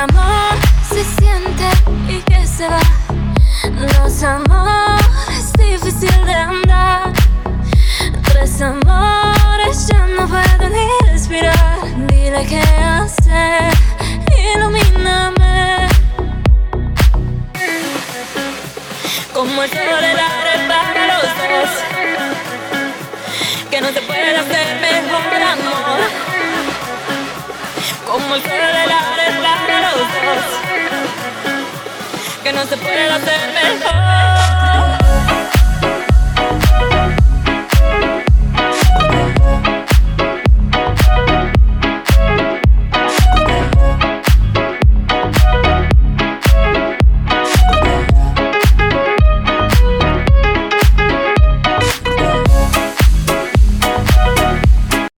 amor se siente y que se va. Dos amores, difícil de andar. Tres amores, ya no puedo ni respirar. Dile qué hacer, ilumíname. Como el sol el aire para los dos, que no se puede hacer mejor amor. Como el sol el aire para los dos, que no se puede hacer mejor.